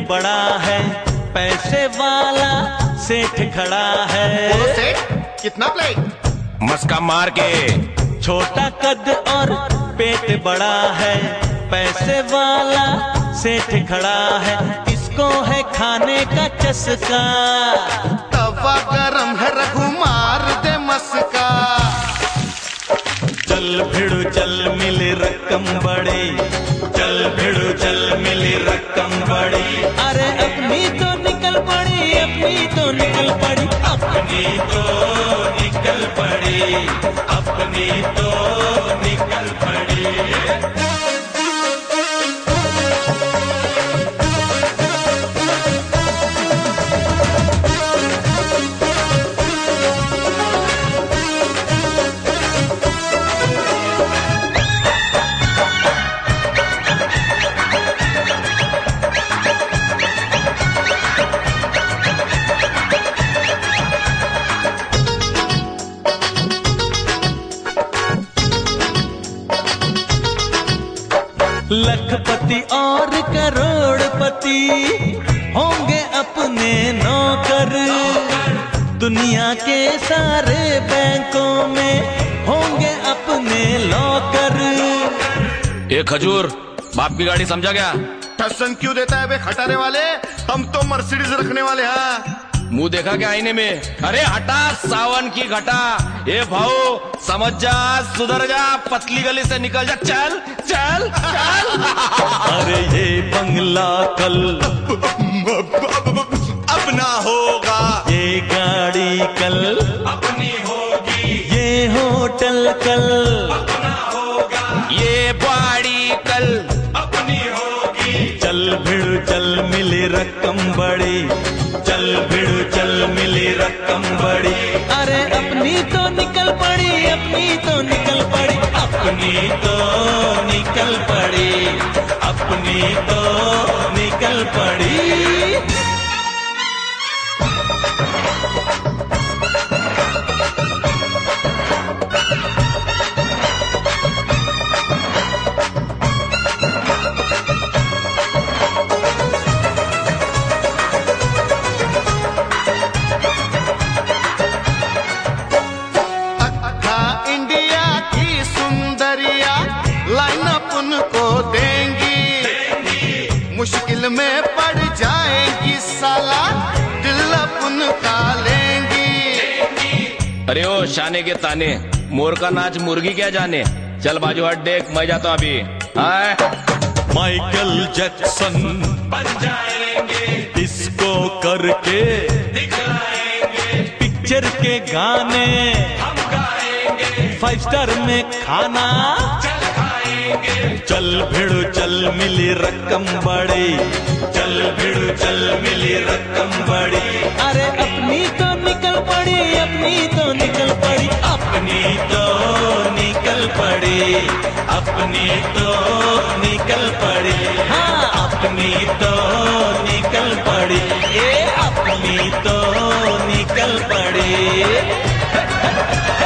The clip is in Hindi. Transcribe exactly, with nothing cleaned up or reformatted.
बड़ा है, पैसे वाला सेठ खड़ा है। बोलो सेठ, कितना प्लेट? मस्का मार के। छोटा कद और पेट बड़ा है, पैसे वाला सेठ खड़ा है, इसको है खाने का चस्का। तवा गरम है रघु मार दे मस्का। चल भिड़ो चल मिले रकम बड़ी, चल भिड़ो चल मिले रकम बड़ी। अरे अपनी तो निकल पड़ी, अपनी तो निकल पड़ी, अपनी तो निकल पड़ी, अपनी तो निकल पड़ी। लखपति और करोड़पति होंगे अपने नौकर, दुनिया के सारे बैंकों में होंगे अपने लॉकर। ए खजूर, बाप की गाड़ी समझा क्या? टसन क्यों देता है बे खटारे वाले? हम तो मर्सिडीज रखने वाले हैं। मुंह देखा क्या आईने में? अरे हटा सावन की घटा। ये भाऊ समझ जा, सुधर जा, पतली गली से निकल जा, चल चल चल। अरे ये बंगला कल अपना होगा, ये गाड़ी कल अपनी होगी, ये होटल कल अपना होगा, ये बाड़ी कल अपनी होगी। चल भिड़ो चल मिले रकम बड़ी, चल भिड़ो चल मिले रकम बड़ी। अरे अपनी तो निकल पड़ी, अपनी तो निकल पड़ी, अपनी तो निकल पड़ी, अपनी तो निकल पड़ी। मुश्किल में पड़ जाएगी साला, दिल अपन का लेंगी। अरे ओ शाने के ताने, मोर का नाच मुर्गी क्या जाने। चल बाजू हट देख, मैं जाता हूँ अभी। आए माइकल जैक्सन बन जाएंगे, डिस्को करके दिखलाएंगे, पिक्चर के गाने हम गाएंगे, फाइव स्टार में खाना चल खाएंगे। चल भिड़ो चल मिली रकम बड़ी, चल भिड़ो चल मिली रकम बड़ी। अरे अपनी तो निकल पड़ी, अपनी तो निकल पड़ी, अपनी तो निकल पड़ी, अपनी तो निकल पड़ी। हाँ अपनी तो निकल पड़ी, ए अपनी तो निकल पड़ी।